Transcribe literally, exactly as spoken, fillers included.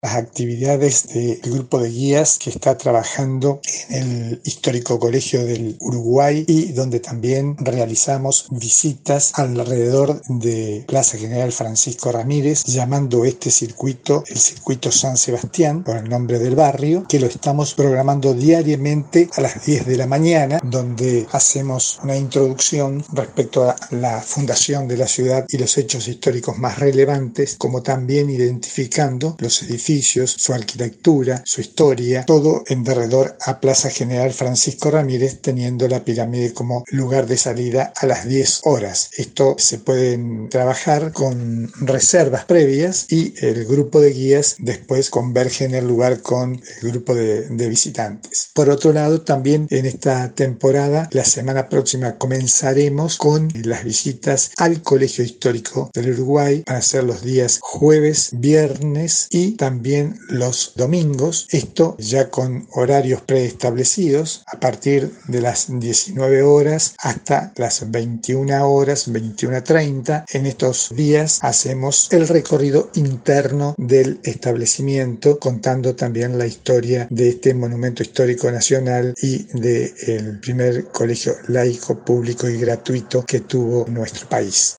las actividades del grupo de guías que está trabajando en el Histórico Colegio del Uruguay y donde también realizamos visitas alrededor de Plaza General Francisco Ramírez, llamando este circuito el Circuito San Sebastián, por el nombre del barrio, que lo estamos programando diariamente a las diez de la mañana, donde hacemos una introducción respecto a la fundación de la ciudad y los hechos históricos más relevantes, como también identificando los edificios, su arquitectura, su historia, todo en derredor a Plaza General Francisco Ramírez, teniendo la pirámide como lugar de salida a las diez horas. Esto se puede trabajar con reservas previas y el grupo de guías después converge en el lugar con el grupo de, de visitantes. Por otro lado, también en esta temporada, la semana próxima comenzaremos con las visitas al Colegio Histórico del Uruguay. Van a ser los días jueves, viernes y también También los domingos, esto ya con horarios preestablecidos a partir de las diecinueve horas hasta las veintiuna horas, veintiuna treinta. En estos días hacemos el recorrido interno del establecimiento, contando también la historia de este monumento histórico nacional y del primer colegio laico, público y gratuito que tuvo nuestro país.